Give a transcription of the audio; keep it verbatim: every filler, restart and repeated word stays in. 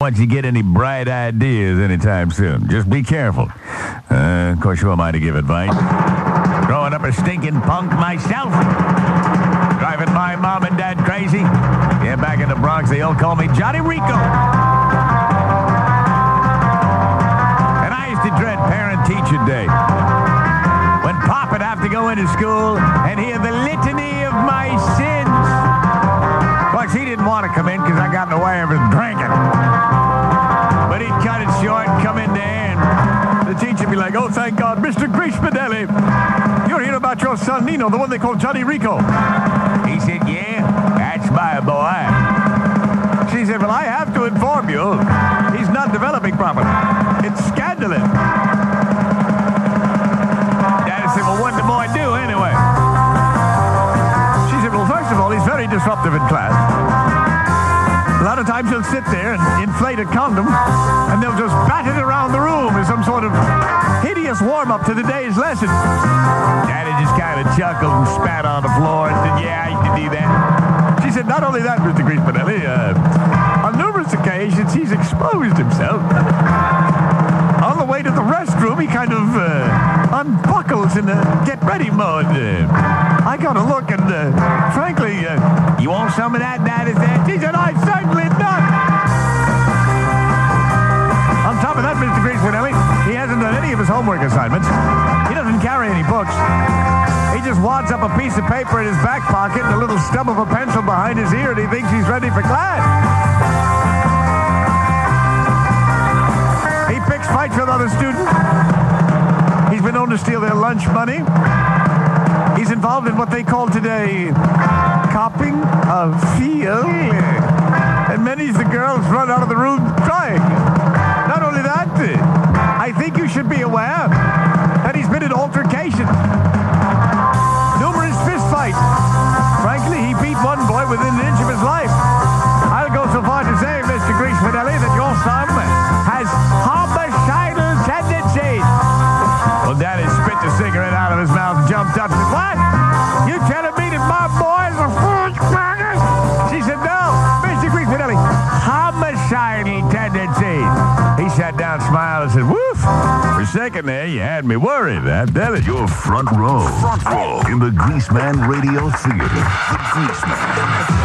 want you to get any bright ideas anytime soon. Just be careful. Uh, of course, who am I to give advice? Growing up a stinking punk myself. Driving my mom and dad crazy. Yeah, back in the Bronx, they all call me Johnny Rico. And I used to dread parent-teacher day. When Pop would have to go into school and hear the litany of my sins. Of course, he didn't want to come in because I got in the way of his drinking. But he'd cut it short and come in there, and the teacher would be like, oh, thank God, Mister Grace Spinelli, you're here about your son Nino, the one they call Johnny Rico. He said, yeah, that's my boy. She said, well, I have to inform you, he's not developing properly. It's scandalous. Daddy said, well, what did the boy do anyway? She said, well, first of all, he's very disruptive in class. A lot of times he'll sit there and inflate a condom, and they'll just bat it around the room as some sort of hideous warm-up to the day's lesson. Daddy just kind of chuckled and spat on the floor and said, yeah, I used to do that. She said, not only that, Mister Grace Spinelli, uh, on numerous occasions he's exposed himself. On the way to the restroom, he kind of uh, unbuckles in the get-ready mode. Uh, I got to look, and uh, frankly, uh, you want some of that, Daddy said? She said, I certainly not. On top of that, Mister Grace Spinelli, he hasn't done any of his homework assignments. He doesn't carry any books. He just wads up a piece of paper in his back pocket and a little stub of a pencil behind his ear, and he thinks he's ready for class. He picks fights with other students. He's been known to steal their lunch money. He's involved in what they call today copping of feel. And many of the girls run out of the room crying. Not only that, I think you should be aware that he's been in altercations. Numerous fist fights. Frankly, he beat one boy within an inch of his life. I'll go so far to say, Mister Grace Spinelli, that your son has homicidal tendencies. Well, Daddy spit the cigarette out of his mouth and jumped up and said, what? You telling me that my boy's a foolsburger? She said, no, Mister Grace Spinelli, homicidal tendencies. He sat down, smiled, and said, woof. For a second there, you had me worried. I'm telling you. Your front row. Front row in the Greaseman Radio Theater. The Greaseman.